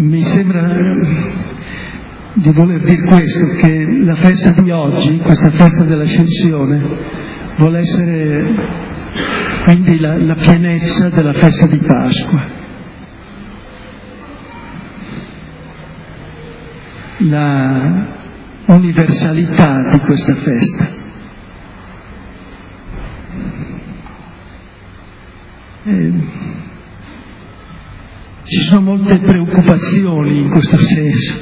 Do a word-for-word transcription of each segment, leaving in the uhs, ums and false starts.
mi sembra di voler dire questo, che la festa di oggi, questa festa dell'Ascensione, vuole essere quindi la, la pienezza della festa di Pasqua, la universalità di questa festa. Eh, ci sono molte preoccupazioni in questo senso.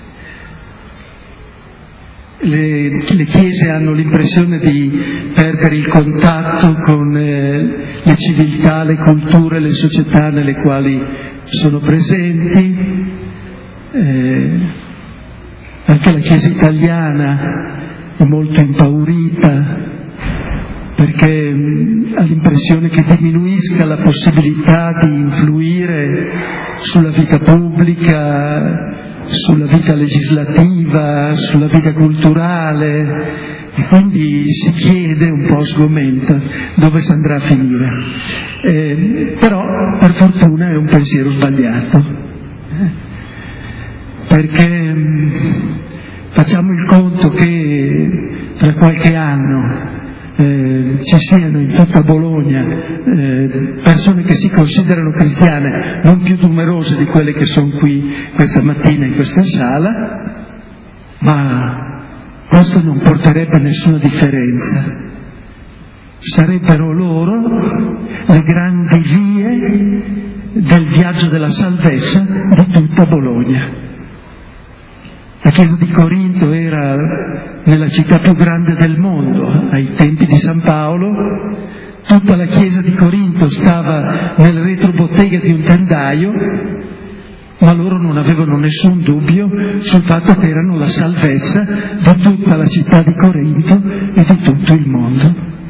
Le, le chiese hanno l'impressione di perdere il contatto con eh, le civiltà, le culture, le società nelle quali sono presenti. Eh, anche la Chiesa italiana è molto impaurita, perché mh, ha l'impressione che diminuisca la possibilità di influire sulla vita pubblica, sulla vita legislativa, sulla vita culturale, e quindi si chiede un po' sgomenta dove si andrà a finire. Eh, però per fortuna è un pensiero sbagliato, eh, perché mh, facciamo il conto che tra qualche anno Eh, ci siano in tutta Bologna eh, persone che si considerano cristiane non più numerose di quelle che sono qui questa mattina in questa sala, ma questo non porterebbe a nessuna differenza. Sarebbero loro le grandi vie del viaggio della salvezza di tutta Bologna. La chiesa di Corinto era nella città più grande del mondo ai tempi di San Paolo. Tutta la chiesa di Corinto stava nel retrobottega di un tendaio, ma loro non avevano nessun dubbio sul fatto che erano la salvezza di tutta la città di Corinto e di tutto il mondo.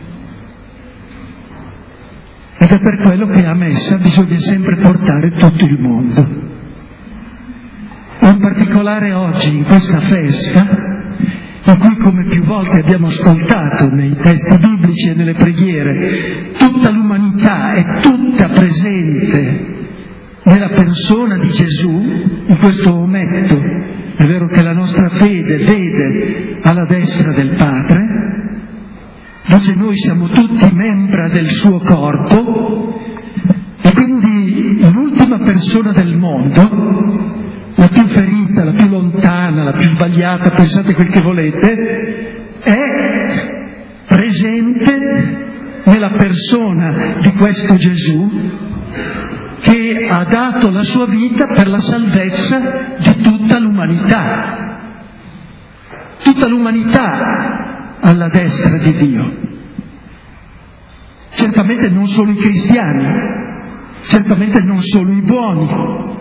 Ed è per quello che a messa bisogna sempre portare tutto il mondo. In particolare oggi, in questa festa, in cui, come più volte abbiamo ascoltato nei testi biblici e nelle preghiere, tutta l'umanità è tutta presente nella persona di Gesù, in questo momento è vero che la nostra fede vede alla destra del Padre, dice noi siamo tutti membra del suo corpo, e quindi l'ultima persona del mondo, la più ferita, la più lontana, la più sbagliata, pensate quel che volete, è presente nella persona di questo Gesù che ha dato la sua vita per la salvezza di tutta l'umanità. Tutta l'umanità alla destra di Dio. Certamente non solo i cristiani, certamente non solo i buoni,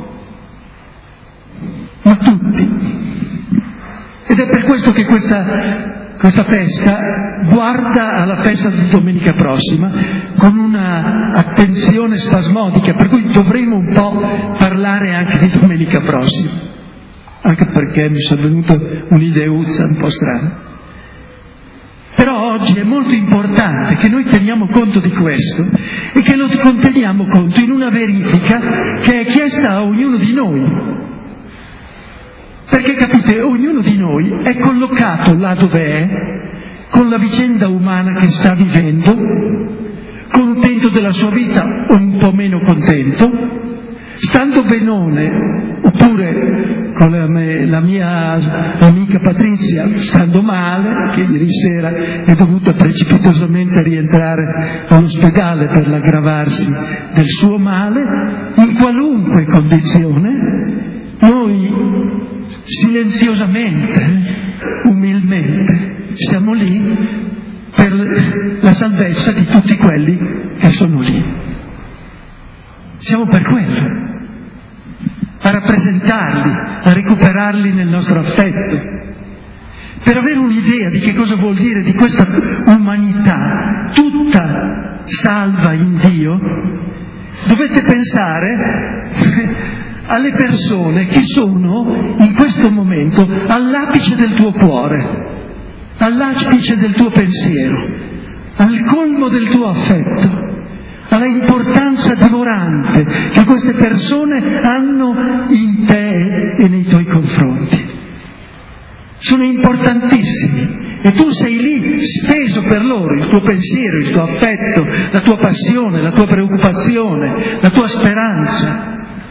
ma tutti. Ed è per questo che questa, questa festa guarda alla festa di domenica prossima con una attenzione spasmodica, per cui dovremo un po' parlare anche di domenica prossima, anche perché mi sono venuta un'ideuzza un po' strana. Però oggi è molto importante che noi teniamo conto di questo e che lo teniamo conto in una verifica che è chiesta a ognuno di noi. Perché capite, ognuno di noi è collocato là dove è, con la vicenda umana che sta vivendo, contento della sua vita o un po' meno contento, stando benone, oppure con la, me, la mia amica Patrizia stando male, che ieri sera è dovuta precipitosamente rientrare all'ospedale per l'aggravarsi del suo male. In qualunque condizione noi silenziosamente, umilmente, siamo lì per la salvezza di tutti quelli che sono lì. Siamo per quello, a rappresentarli, a recuperarli nel nostro affetto. Per avere un'idea di che cosa vuol dire di questa umanità tutta salva in Dio, dovete pensare alle persone che sono in questo momento all'apice del tuo cuore, all'apice del tuo pensiero, al colmo del tuo affetto, alla importanza divorante che queste persone hanno in te e nei tuoi confronti. Sono importantissimi e tu sei lì speso per loro, il tuo pensiero, il tuo affetto, la tua passione, la tua preoccupazione, la tua speranza.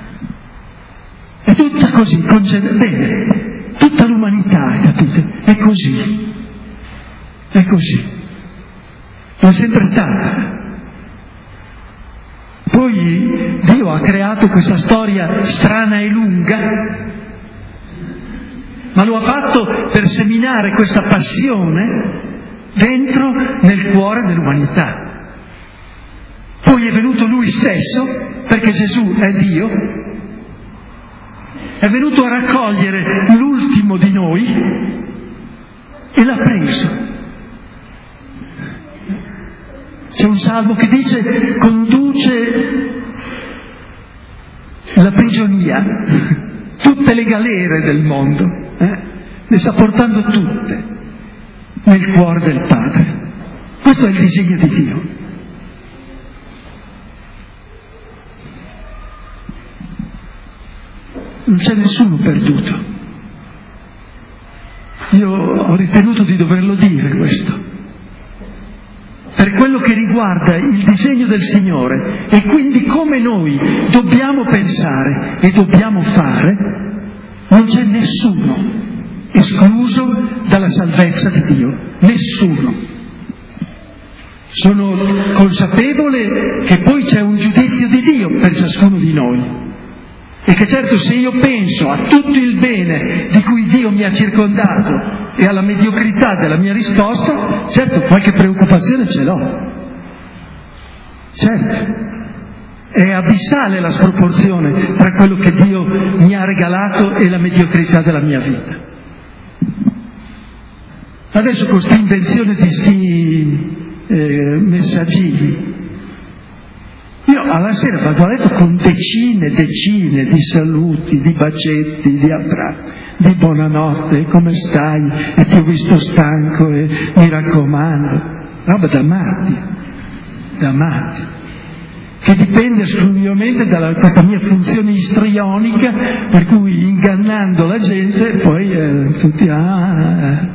È tutta così, concede... bene, tutta l'umanità, capite? È così, è così, lo è sempre stata. Poi Dio ha creato questa storia strana e lunga, ma lo ha fatto per seminare questa passione dentro nel cuore dell'umanità. Poi è venuto Lui stesso, perché Gesù è Dio, è venuto a raccogliere l'ultimo di noi e l'ha preso. C'è un salmo che dice: conduce la prigionia, tutte le galere del mondo, eh? le sta portando tutte nel cuore del Padre. Questo è il disegno di Dio. Non c'è nessuno perduto. Io ho ritenuto di doverlo dire questo, per quello che riguarda il disegno del Signore e quindi come noi dobbiamo pensare e dobbiamo fare. Non c'è nessuno escluso dalla salvezza di Dio, nessuno. Sono consapevole che poi c'è un giudizio di Dio per ciascuno di noi. E che certo, se io penso a tutto il bene di cui Dio mi ha circondato e alla mediocrità della mia risposta, certo qualche preoccupazione ce l'ho. Certo. È abissale la sproporzione tra quello che Dio mi ha regalato e la mediocrità della mia vita. Adesso con questa invenzione di questi eh, messaggini, io alla sera vado a letto con decine e decine di saluti, di bacetti, di abbracci, di buonanotte, come stai? E ti ho visto stanco e mi raccomando. Roba da matti, da matti, che dipende esclusivamente da questa mia funzione istrionica, per cui ingannando la gente poi eh, tutti... Ah,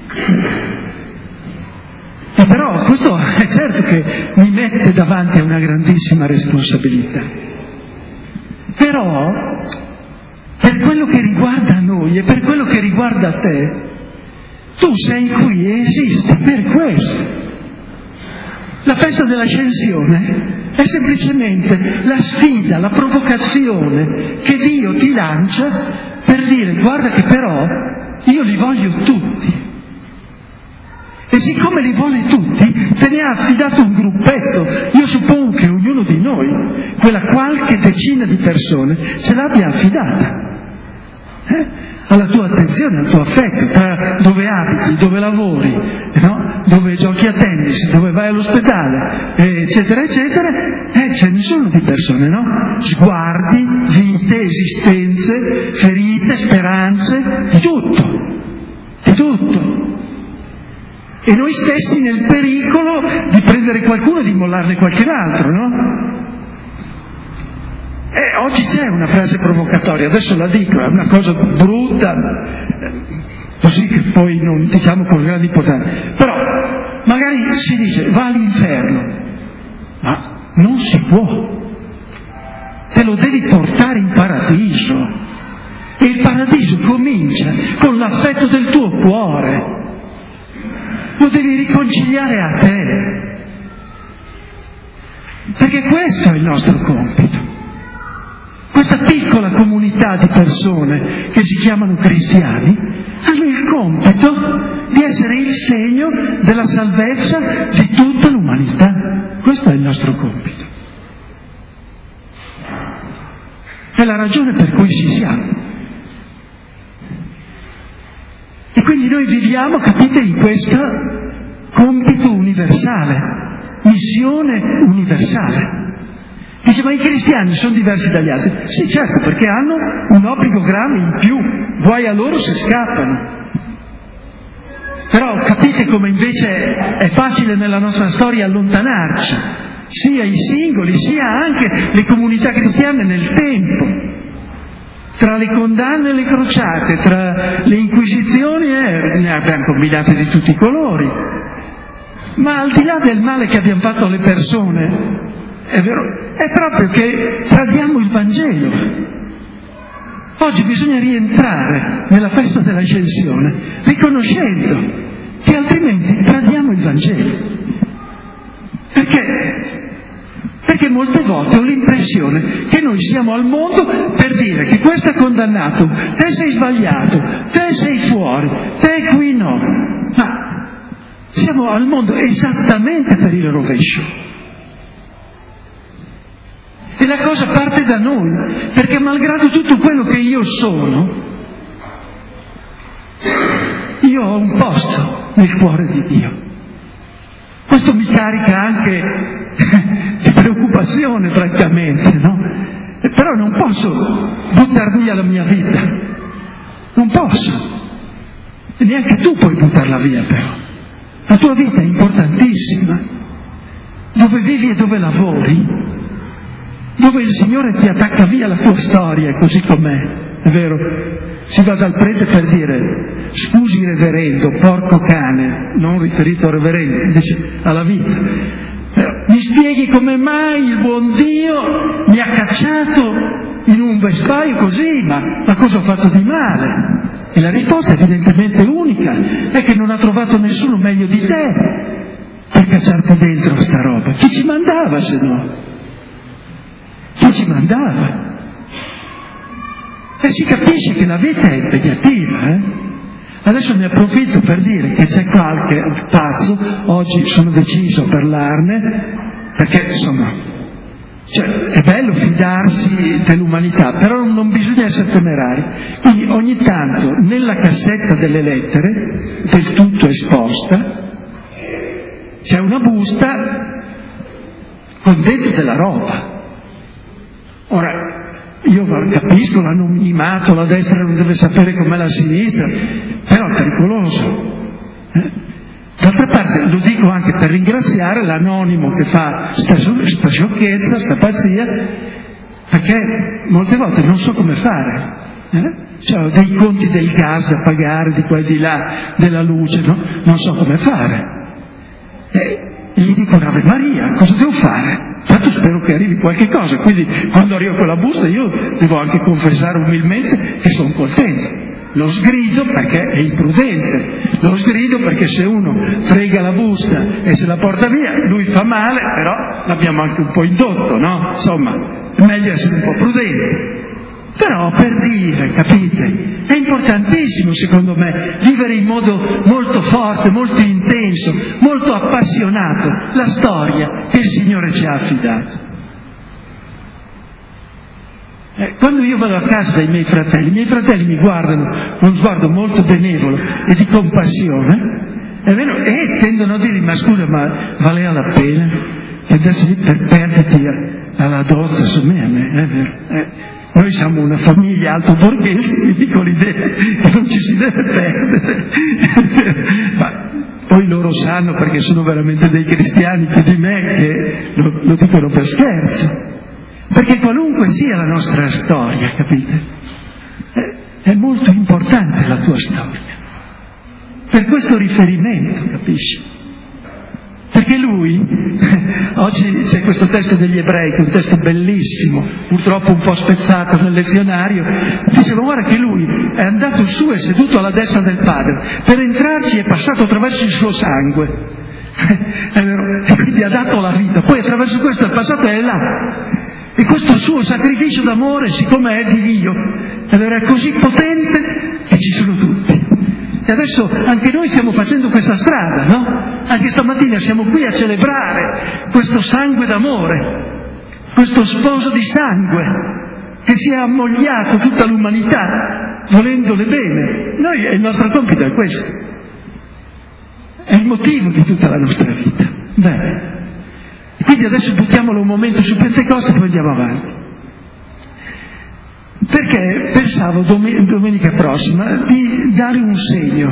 E però questo è certo che mi mette davanti a una grandissima responsabilità. Però, per quello che riguarda noi e per quello che riguarda te, tu sei qui e esisti per questo. La festa dell'ascensione è semplicemente la sfida, la provocazione che Dio ti lancia per dire: guarda che però io li voglio tutti. E siccome li vuole tutti, te ne ha affidato un gruppetto. Io suppongo che ognuno di noi, quella qualche decina di persone, ce l'abbia affidata. Eh? Alla tua attenzione, al tuo affetto, tra dove abiti, dove lavori, no? Dove giochi a tennis, dove vai all'ospedale, eccetera, eccetera. Eh, ce ne sono di persone, no? Sguardi, vite, esistenze, ferite, speranze, di tutto. Di tutto. E noi stessi nel pericolo di prendere qualcuno e di mollarne qualcun altro, no? E oggi c'è una frase provocatoria, adesso la dico, è una cosa brutta, così che poi non diciamo con grande importanza, però magari si dice: va all'inferno, ma non si può, te lo devi portare in paradiso, e il paradiso comincia con l'affetto del tuo cuore. Lo devi riconciliare a te, perché questo è il nostro compito. Questa piccola comunità di persone che si chiamano cristiani hanno il compito di essere il segno della salvezza di tutta l'umanità. Questo è il nostro compito. È la ragione per cui ci siamo. E quindi noi viviamo, capite, in questo compito universale, missione universale. Dice: ma i cristiani sono diversi dagli altri? Sì, certo, perché hanno un obbligo grave in più, guai a loro se scappano. Però capite come invece è facile nella nostra storia allontanarci. sia i singoli, sia anche le comunità cristiane nel tempo. Tra le condanne e le crociate, tra le inquisizioni, eh, ne abbiamo combinate di tutti i colori. Ma al di là del male che abbiamo fatto alle persone, è vero, è proprio che tradiamo il Vangelo. Oggi bisogna rientrare nella festa dell'ascensione, riconoscendo che altrimenti tradiamo il Vangelo. Perché? Perché molte volte ho l'impressione che noi siamo al mondo per dire che questo è condannato, te sei sbagliato, te sei fuori, te qui no. Ma siamo al mondo esattamente per il rovescio. E la cosa parte da noi, perché malgrado tutto quello che io sono, io ho un posto nel cuore di Dio. Questo mi carica anche di preoccupazione, francamente, no? Però non posso buttare via la mia vita. Non posso. E neanche tu puoi buttarla via, però. La tua vita è importantissima. Dove vivi e dove lavori, dove il Signore ti attacca via la tua storia così com'è, è vero? Si va dal prete per dire: scusi reverendo, porco cane, non riferito al reverendo, invece alla vita. Mi spieghi come mai il buon Dio mi ha cacciato in un vespaio così, ma, ma cosa ho fatto di male? E la risposta evidentemente unica, è che non ha trovato nessuno meglio di te per cacciarti dentro sta roba. Chi ci mandava se no? Chi ci mandava? E si capisce che la vita è impegnativa, eh? Adesso ne approfitto per dire che c'è qualche passo, oggi sono deciso a parlarne, perché insomma, cioè, è bello fidarsi dell'umanità, però non bisogna essere temerari. Quindi ogni tanto nella cassetta delle lettere, del tutto esposta, c'è una busta con dentro della roba. Ora, io capisco l'anonimato, la destra non deve sapere com'è la sinistra, però è pericoloso. Eh? D'altra parte lo dico anche per ringraziare l'anonimo che fa sta, sta sciocchezza, sta pazzia, perché molte volte non so come fare. Eh? Cioè, ho dei conti del gas da pagare di qua e di là, della luce, no? Non so come fare. E gli dico Ave Maria, cosa devo fare? Tanto spero che arrivi qualche cosa, quindi quando arrivo con la busta io devo anche confessare umilmente che sono contento. Lo sgrido perché è imprudente, lo sgrido perché se uno frega la busta e se la porta via, lui fa male, però l'abbiamo anche un po' indotto, no? Insomma, è meglio essere un po' prudenti. Però per dire, capite, è importantissimo secondo me vivere in modo molto forte, molto intenso, molto appassionato la storia che il Signore ci ha affidato. Eh, quando io vado a casa dai miei fratelli, i miei fratelli mi guardano con uno sguardo molto benevolo e di compassione, è vero? E tendono a dire: ma scusa, ma valeva la pena? E adesso per perderti alla dozza su me, a me, è vero? Eh. Noi siamo una famiglia alto borghese, mi dico l'idea che non ci si deve perdere. Ma poi loro sanno, perché sono veramente dei cristiani più di me, che lo, lo dicono per scherzo. Perché qualunque sia la nostra storia, capite? È, è molto importante la tua storia. Per questo riferimento, capisci? Perché lui, oggi c'è questo testo degli Ebrei, che è un testo bellissimo, purtroppo un po' spezzato nel lezionario, diceva: guarda che lui è andato su e seduto alla destra del Padre, per entrarci è passato attraverso il suo sangue, e quindi ha dato la vita, poi attraverso questo è passato e è là. E questo suo sacrificio d'amore, siccome è di Dio, allora è così potente che ci sono tutti. E adesso anche noi stiamo facendo questa strada, no? Anche stamattina siamo qui a celebrare questo sangue d'amore, questo sposo di sangue che si è ammogliato tutta l'umanità volendole bene. Noi, il nostro compito è questo, è il motivo di tutta la nostra vita. Bene, quindi adesso buttiamolo un momento su Pentecoste e poi andiamo avanti. Perché pensavo domenica prossima di dare un segno,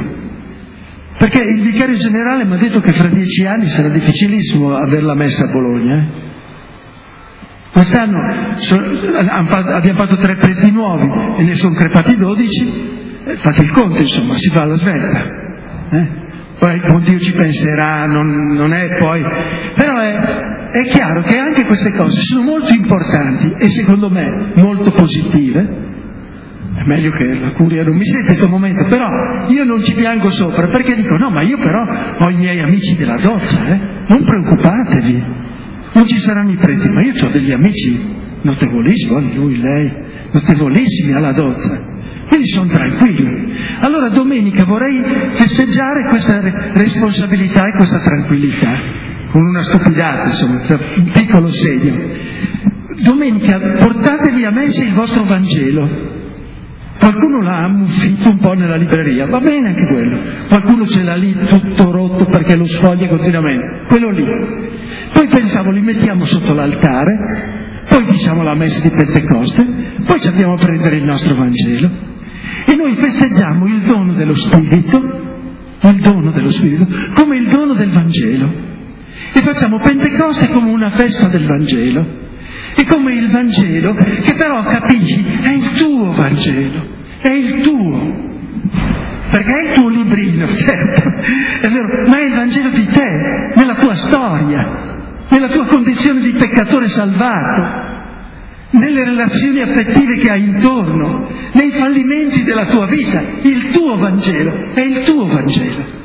perché il vicario generale mi ha detto che fra dieci anni sarà difficilissimo aver la messa a Bologna, eh? Quest'anno so, abbiamo fatto tre pezzi nuovi e ne sono crepati dodici, eh, fate il conto, insomma, si fa alla svelta. Eh? Poi buon Dio ci penserà, non, non è poi... Però è, è chiaro che anche queste cose sono molto importanti e secondo me molto positive. È meglio che la curia non mi sente in questo momento, però io non ci piango sopra, perché dico, no, ma io però ho i miei amici della doccia, eh? Non preoccupatevi, non ci saranno i preti, ma io ho degli amici notevolissimi, lui, lei, notevolissimi alla doccia, quindi sono tranquillo. Allora domenica vorrei festeggiare questa responsabilità e questa tranquillità, con una stupidata, insomma, un piccolo segno. Domenica portatevi a messa il vostro Vangelo. Qualcuno l'ha ammuffito un po' nella libreria, va bene anche quello. Qualcuno ce l'ha lì tutto rotto perché lo sfoglia continuamente, quello lì. Poi pensavo, li mettiamo sotto l'altare, poi diciamo la messa di Pentecoste, poi ci andiamo a prendere il nostro Vangelo e noi festeggiamo il dono dello Spirito, il dono dello Spirito, come il dono del Vangelo. E facciamo Pentecoste come una festa del Vangelo. E come il Vangelo, che però capisci, è il tuo Vangelo, è il tuo, perché è il tuo librino, certo, è vero, ma è il Vangelo di te, nella tua storia, nella tua condizione di peccatore salvato, nelle relazioni affettive che hai intorno, nei fallimenti della tua vita. Il tuo Vangelo è il tuo Vangelo.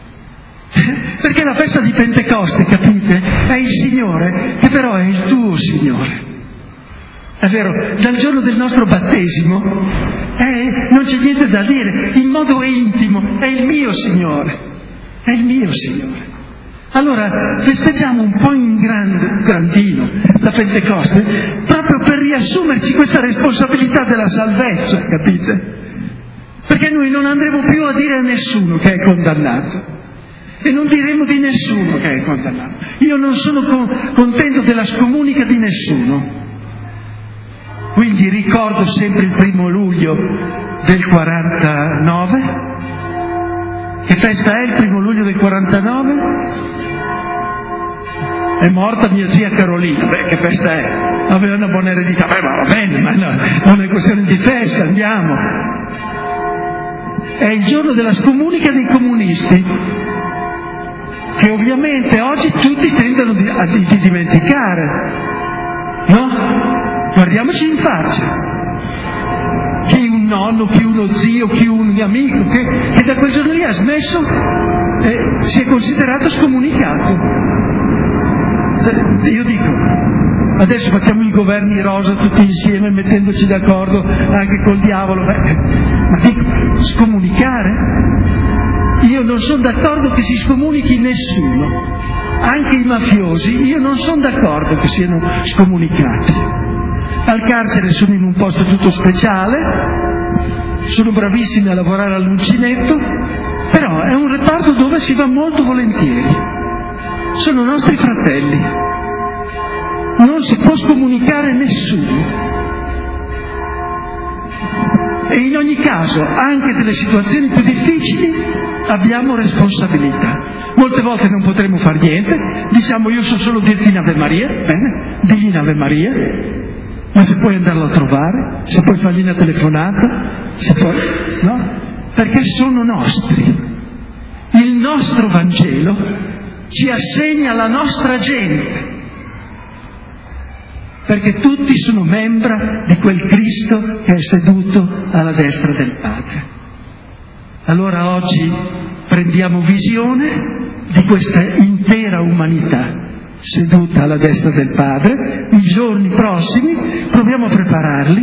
Perché la festa di Pentecoste, capite, è il Signore, che però è il tuo Signore. È vero, dal giorno del nostro battesimo eh, non c'è niente da dire, in modo intimo, è il mio Signore, è il mio Signore. Allora festeggiamo un po' in grande, grandino la Pentecoste, proprio per riassumerci questa responsabilità della salvezza, capite? Perché noi non andremo più a dire a nessuno che è condannato. E non diremo di nessuno che è condannato. Io non sono con, contento della scomunica di nessuno. Quindi ricordo sempre il primo luglio del quarantanove. Che festa è il primo luglio del quarantanove? È morta mia zia Carolina. Beh, che festa è? Aveva una buona eredità. Beh, ma va bene, ma no, non è questione di festa, andiamo. È il giorno della scomunica dei comunisti, che ovviamente oggi tutti tendono di, a, di, di dimenticare, no? Guardiamoci in faccia. Chi un nonno, chi uno zio, chi un amico, che, che da quel giorno lì ha smesso e si è considerato scomunicato. Io dico, adesso facciamo i governi rosa tutti insieme, mettendoci d'accordo anche col diavolo, beh, ma dico, scomunicare? Io non sono d'accordo che si scomunichi nessuno, anche i mafiosi, io non sono d'accordo che siano scomunicati. Al carcere sono in un posto tutto speciale, sono bravissimi a lavorare all'uncinetto, però è un reparto dove si va molto volentieri. Sono nostri fratelli, non si può scomunicare nessuno. E in ogni caso, anche delle situazioni più difficili, abbiamo responsabilità. Molte volte non potremo fare niente, diciamo io so solo dirti in Ave Maria, bene, digli in Ave Maria, ma se puoi andarlo a trovare, se puoi fargli una telefonata, se puoi, no? Perché sono nostri. Il nostro Vangelo ci assegna la nostra gente. Perché tutti sono membra di quel Cristo che è seduto alla destra del Padre. Allora oggi prendiamo visione di questa intera umanità seduta alla destra del Padre. I giorni prossimi proviamo a prepararli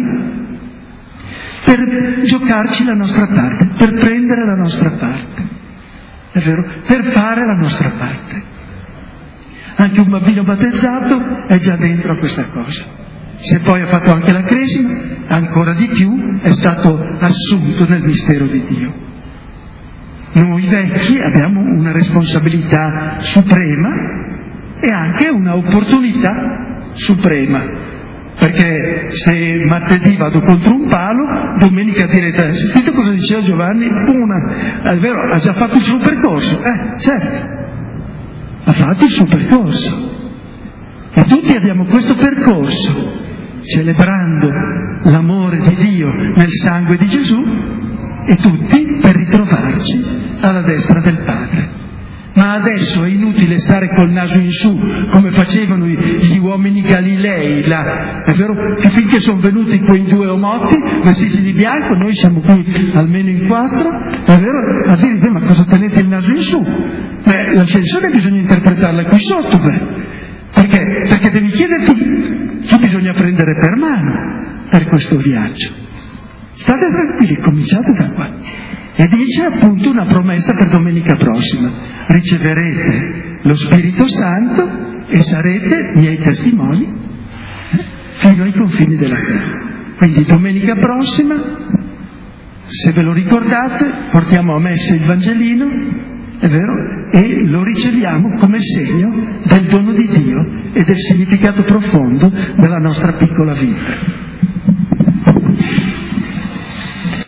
per giocarci la nostra parte, per prendere la nostra parte, è vero? Per fare la nostra parte. Anche un bambino battezzato è già dentro a questa cosa. Se poi ha fatto anche la cresima, ancora di più è stato assunto nel mistero di Dio. Noi vecchi abbiamo una responsabilità suprema e anche una opportunità suprema, perché se martedì vado contro un palo, domenica direte, hai sentito cosa diceva Giovanni? Una, è vero, ha già fatto il suo percorso, eh, certo. Ha fatto il suo percorso. E tutti abbiamo questo percorso, celebrando l'amore di Dio nel sangue di Gesù, e tutti per ritrovarci alla destra del Padre. Ma adesso è inutile stare col naso in su, come facevano gli uomini galilei, là. È vero che finché sono venuti quei due omotti, vestiti di bianco, noi siamo qui almeno in quattro, è vero? A dire, beh, ma cosa tenete il naso in su? Beh, l'ascensione bisogna interpretarla qui sotto, beh. Perché? Perché devi chiederti chi bisogna prendere per mano per questo viaggio. State tranquilli, cominciate da qua. E dice appunto una promessa per domenica prossima: riceverete lo Spirito Santo e sarete miei testimoni fino ai confini della terra. Quindi domenica prossima, se ve lo ricordate, portiamo a messa il Vangelino, è vero? E lo riceviamo come segno del dono di Dio e del significato profondo della nostra piccola vita.